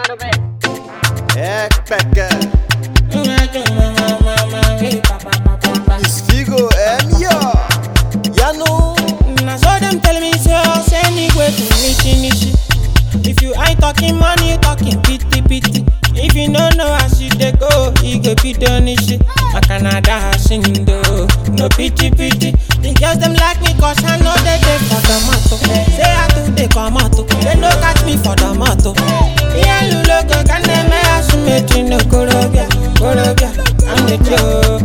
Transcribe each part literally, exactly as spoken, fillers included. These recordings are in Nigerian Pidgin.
É, peca. Isfigo é melhor. Ya no. Now so them tell me say oh say anyway to nishi nishi. If you ain't talking money, you talking pity pity. If you don't know how she dey go, you go be done nishi. I Canada hasindo, no pity pity. The girls them like me 'cause I know they dey for the motto. Say I do they come out, they no catch me for the motto. Yeah, you look good, can they me assume no korobia, korobia, I'm the Joe.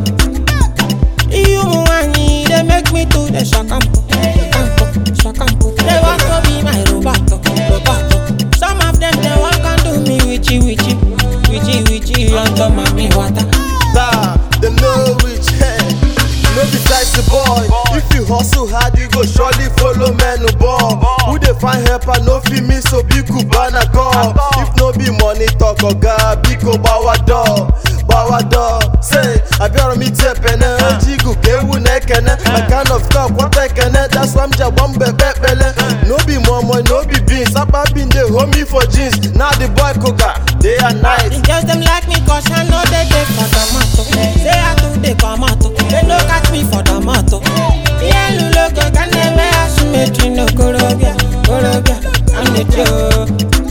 You money, they make me do the shakampo, shakampo, shakampo. They want to be my roboto, roboto. Some of them they want to do me witchy, witchy, witchy, witchy. On top of me water. Nah, them know which head. No be taxi boy. If you hustle hard, you go surely follow men no ball. Who they find helper no feel me so big Cubana call. If no be money talk or God, big bawa door, bawa door. Say, I be on me tepene, jigu kewu nekene. My kind of talk what I can. That's why I'm just one bebe bele. No be momo, no be beans. Sapa been the homie for jeans. Now the boy coca, day and night. The girls them like me 'cause I know they dey for the motto. Say I do they come out, they no catch me for the motto. Yeah, you look good, can they me assume no korobia, korobia, I'm the Joe.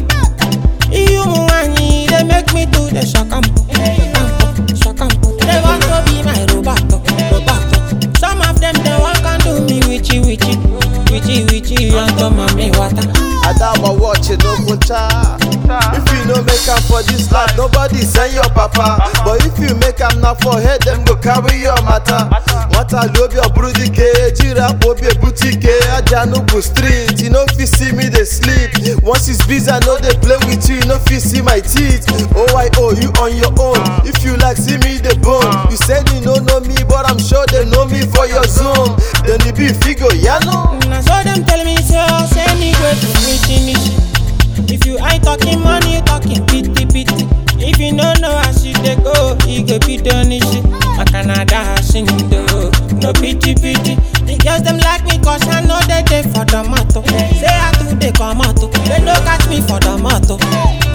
You money, they make me do the shakampo, shakampo, shakampo. They want to be my roboto, roboto. Some of them they want to do me witchy, witchy, witchy, witchy. On top of me water. I doubt my watch it no cha. If you no make am for this life, nobody send your papa. But if you make am now for head, them go carry your matter. Matter love your broody ke, jira obi boutique, Ajanubu street. You know if you see me they sleep. Once it's busy, I know they play with you. You know if you see my teeth. Oh I owe you on your own. If you like see me the bone. You said you don't know me, but I'm sure they know me for your zone. Then you be figure, ya know. Now so them tell me say oh say anyway to nishi nishi. If you ain't talking money, you talking pity pity. If you don't know how she dey go, you go be done nishi. I Canada hasindo, no pity pity. The girls them like me 'cause I know they dey for the motto. Say I do they come out, they no catch me for the motto.